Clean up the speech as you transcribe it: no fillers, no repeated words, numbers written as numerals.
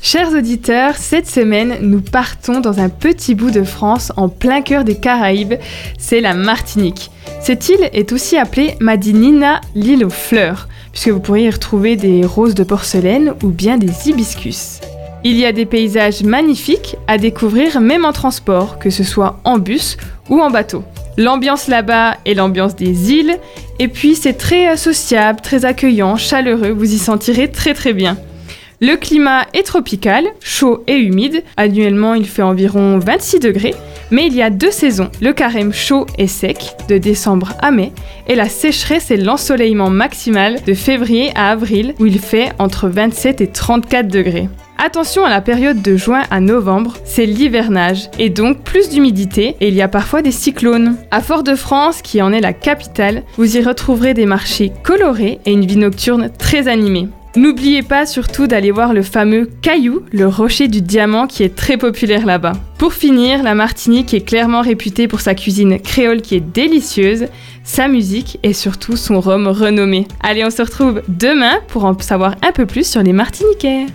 Chers auditeurs, cette semaine, nous partons dans un petit bout de France en plein cœur des Caraïbes, c'est la Martinique. Cette île est aussi appelée Madinina, l'île aux fleurs, puisque vous pourriez y retrouver des roses de porcelaine ou bien des hibiscus. Il y a des paysages magnifiques à découvrir même en transport, que ce soit en bus ou en bateau. L'ambiance là-bas est l'ambiance des îles, et puis c'est très sociable, très accueillant, chaleureux, vous y sentirez très très bien. Le climat est tropical, chaud et humide. Annuellement, il fait environ 26 degrés. Mais il y a 2 saisons, le carême chaud et sec, de décembre à mai, et la sécheresse et l'ensoleillement maximal de février à avril, où il fait entre 27 et 34 degrés. Attention à la période de juin à novembre, c'est l'hivernage, et donc plus d'humidité, et il y a parfois des cyclones. À Fort-de-France, qui en est la capitale, vous y retrouverez des marchés colorés et une vie nocturne très animée. N'oubliez pas surtout d'aller voir le fameux Caillou, le rocher du diamant qui est très populaire là-bas. Pour finir, la Martinique est clairement réputée pour sa cuisine créole qui est délicieuse, sa musique et surtout son rhum renommé. Allez, on se retrouve demain pour en savoir un peu plus sur les Martiniquais.